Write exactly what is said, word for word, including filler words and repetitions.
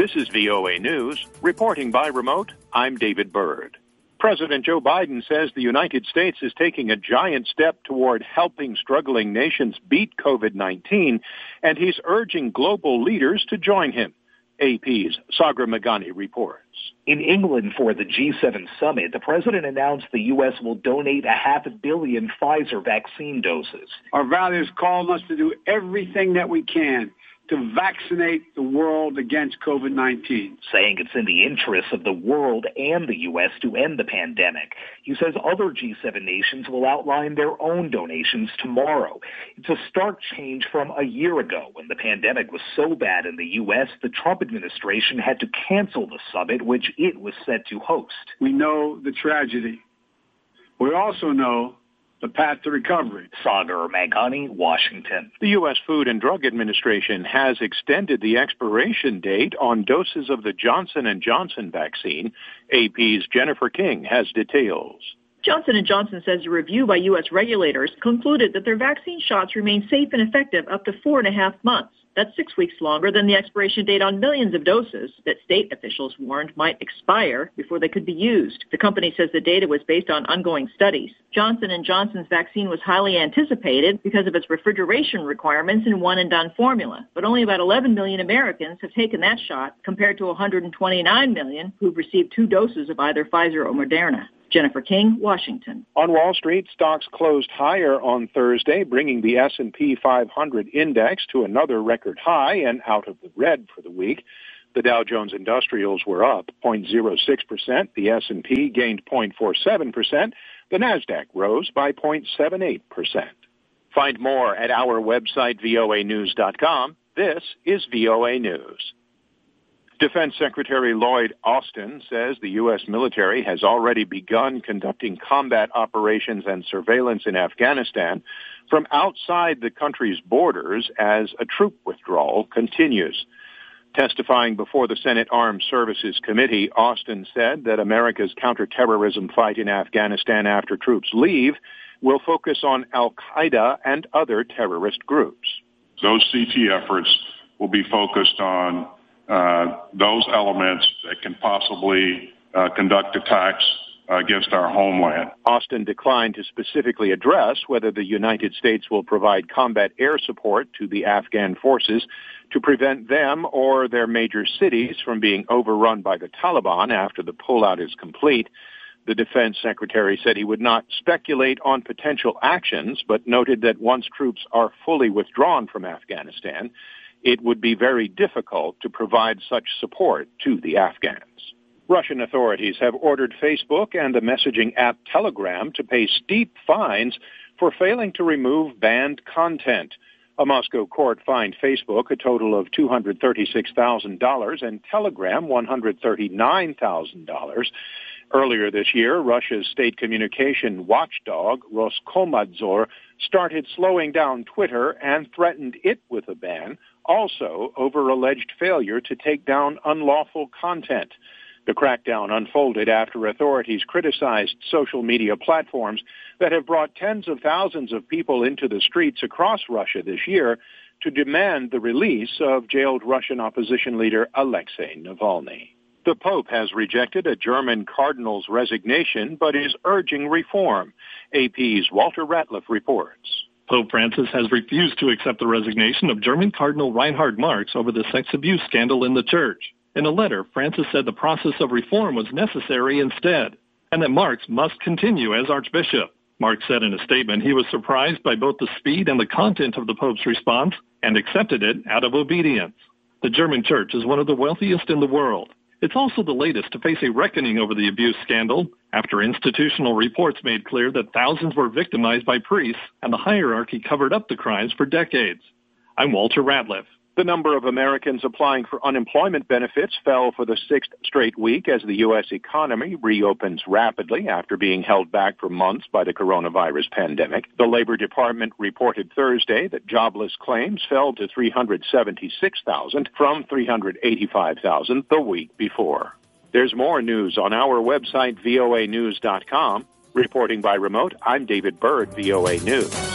This is V O A News. Reporting by remote, I'm David Byrd. President Joe Biden says the United States is taking a giant step toward helping struggling nations beat COVID nineteen, and he's urging global leaders to join him. A P's Sagar Meghani reports. In England for the G seven summit, the president announced the U S will donate a half a billion Pfizer vaccine doses. Our values call us to do everything that we can to vaccinate the world against COVID nineteen. Saying it's in the interests of the world and the U S to end the pandemic. He says other G seven nations will outline their own donations tomorrow. It's a stark change from a year ago when the pandemic was so bad in the U S, the Trump administration had to cancel the summit, which it was set to host. We know the tragedy. We also know the path to recovery. Sagar Meghani, Washington. The U S Food and Drug Administration has extended the expiration date on doses of the Johnson and Johnson vaccine. A P's Jennifer King has details. Johnson and Johnson says a review by U S regulators concluded that their vaccine shots remain safe and effective up to four and a half months. That's six weeks longer than the expiration date on millions of doses that state officials warned might expire before they could be used. The company says the data was based on ongoing studies. Johnson and Johnson's vaccine was highly anticipated because of its refrigeration requirements and one-and-done formula. But only about eleven million Americans have taken that shot compared to one hundred twenty-nine million who've received two doses of either Pfizer or Moderna. Jennifer King, Washington. On Wall Street, stocks closed higher on Thursday, bringing the S and P five hundred index to another record high and out of the red for the week. The Dow Jones Industrials were up zero point zero six percent. The S and P gained zero point four seven percent. The Nasdaq rose by zero point seven eight percent. Find more at our website, V O A news dot com. This is V O A News. Defense Secretary Lloyd Austin says the U S military has already begun conducting combat operations and surveillance in Afghanistan from outside the country's borders as a troop withdrawal continues. Testifying before the Senate Armed Services Committee, Austin said that America's counterterrorism fight in Afghanistan after troops leave will focus on al-Qaeda and other terrorist groups. Those C T efforts will be focused on Uh, those elements that can possibly uh, conduct attacks uh, against our homeland. Austin declined to specifically address whether the United States will provide combat air support to the Afghan forces to prevent them or their major cities from being overrun by the Taliban after the pullout is complete. The defense secretary said he would not speculate on potential actions, but noted that once troops are fully withdrawn from Afghanistan, it would be very difficult to provide such support to the Afghans. Russian authorities have ordered Facebook and the messaging app Telegram to pay steep fines for failing to remove banned content. A Moscow court fined Facebook a total of two hundred thirty-six thousand dollars and Telegram one hundred thirty-nine thousand dollars. Earlier this year, Russia's state communication watchdog, Roskomnadzor, started slowing down Twitter and threatened it with a ban, also over alleged failure to take down unlawful content. The crackdown unfolded after authorities criticized social media platforms that have brought tens of thousands of people into the streets across Russia this year to demand the release of jailed Russian opposition leader Alexei Navalny. The Pope has rejected a German cardinal's resignation, but is urging reform. A P's Walter Ratliff reports. Pope Francis has refused to accept the resignation of German Cardinal Reinhard Marx over the sex abuse scandal in the church. In a letter, Francis said the process of reform was necessary instead, and that Marx must continue as Archbishop. Marx said in a statement he was surprised by both the speed and the content of the Pope's response and accepted it out of obedience. The German church is one of the wealthiest in the world. It's also the latest to face a reckoning over the abuse scandal after institutional reports made clear that thousands were victimized by priests and the hierarchy covered up the crimes for decades. I'm Walter Ratliff. The number of Americans applying for unemployment benefits fell for the sixth straight week as the U S economy reopens rapidly after being held back for months by the coronavirus pandemic. The Labor Department reported Thursday that jobless claims fell to three hundred seventy-six thousand from three hundred eighty-five thousand the week before. There's more news on our website, V O A news dot com. Reporting by remote, I'm David Byrd, V O A News.